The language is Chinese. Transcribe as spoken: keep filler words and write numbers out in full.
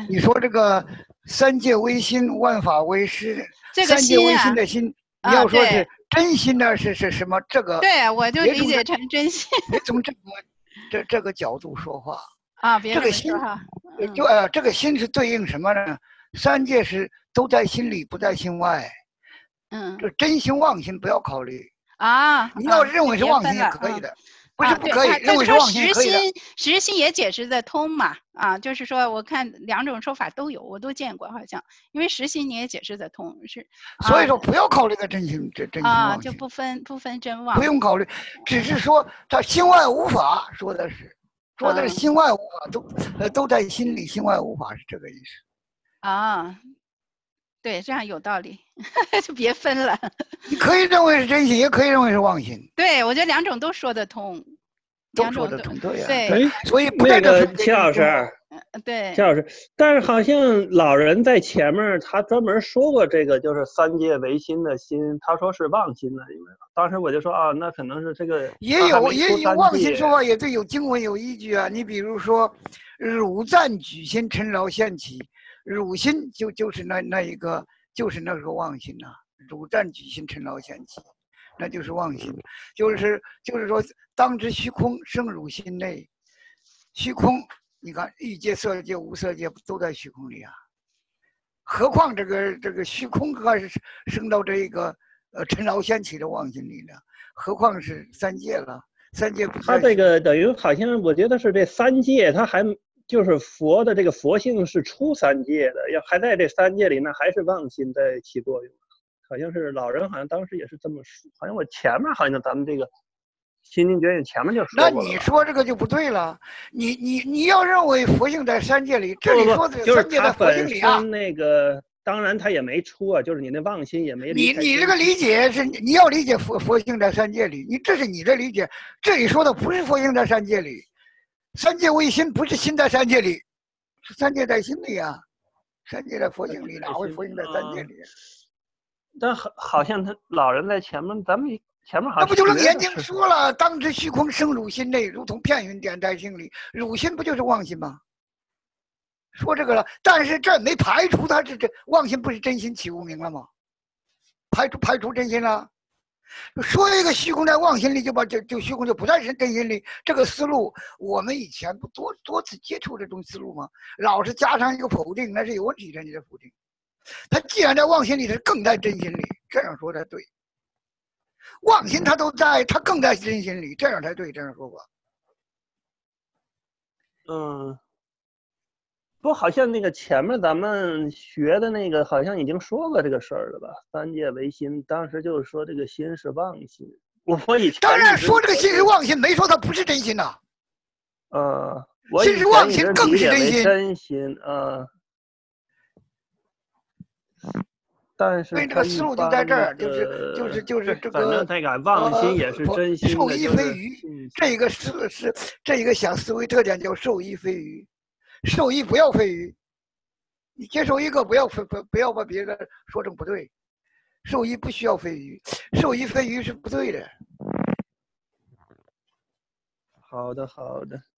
你说这个三界唯心，万法唯识， 这个三界唯心啊心的心，你啊， 要说是对真心呢，是是什么？这个对，我就别从这理解成真心别从这个这这个角度说话。 啊，别这这个心， 么说哈。嗯呃就呃，这个心是对应什么呢？三界是都在心里，不在心外。 嗯这真心妄心不要考虑。 啊你要啊，就认为是妄心别分了，嗯。 也可以的，不是啊，对他， 不可以，认他说为是妄心也实心， 可以的。 实心也解释得通嘛，啊，就是说我看两种说法都有，我都见过好像，因为实心你也解释得通，是啊所以说不要考虑个真心真真心啊， 妄心， 就不分不分真不妄， 用考虑，只是说他心外无法，说的是说的是嗯心外无法，都呃都在心里，心外无法是这个意思。 啊，对，这样有道理，就别分了。 你可以认为是真心，也可以认为是妄心， 对，我觉得两种都说得通， 都两种都说得通，对呀、 对， 对， 哎， 所以不那在这分个齐老师， 嗯对齐老师，但是好像老人在前面他专门说过这个，就是三界唯心的心，他说是妄心的，因为当时我就说啊，那可能是这个也有也有妄心说法。 法，也对，有经文有依据啊。你比如说，汝赞举心，尘劳现起，汝心就就是那那一个，就是那个妄心呐、啊。汝赞举心，尘劳现起，那就是妄心，就是就是说，当知虚空生汝心内，虚空，你看欲界、色界、无色界都在虚空里啊。何况这个这个虚空还是升到这个呃尘劳现起的妄心里呢？何况是三界了，三界不。 他这个等于好像我觉得是这三界，他还就是佛的这个佛性是出三界的，要还在这三界里呢，还是妄心在起作用。好像是老人好像当时也是这么说，好像我前面好像咱们这个心经卷前面就说过了。 那你说这个就不对了，你你你要认为佛性在三界里，这里说的三界在佛性里啊。 那个当然他也没出啊，就是你那妄心也没离开。 你你这个理解是你要理解佛佛性在三界里，你这是你的理解，这里说的不是佛性在三界里，三界为心，不是心在三界里，是三界在心里啊，三界在佛性里，哪会佛性在三界里？ 但好好像他老人在前面，咱们前面好像那不就是眼睛说了，当知虚空生汝心内，如同片云点在心里，汝心不就是妄心吗？说这个了，但是这没排除他这这妄心不是真心起无明了吗？排除排除真心了，说一个虚空在妄心里就把就就虚空就不在真心里，这个思路我们以前不多多次接触这种思路吗？老是加上一个否定，那是有问题的，你的否定。他既然在妄心里，他更在真心里，这样说才对。妄心他都在，他更在真心里，这样才对，这样说法。 嗯。不，好像那个前面咱们学的那个，好像已经说过这个事儿了吧？三界唯心，当时就是说这个心是妄心。我我以前当然说这个心是妄心，没说它不是真心呐、啊。 呃，我心是妄心，更是真心。 真心，呃。但是所以这个思路就在这儿，就是就是就是这个， 反正他讲妄心也是真心的， 受益非余。这个是是这个想思维特点叫受益非余。受益不要非余，你接受一个不要非不不要把别的说成不对，受益不需要非余，受益非余是不对的。 好的，好的。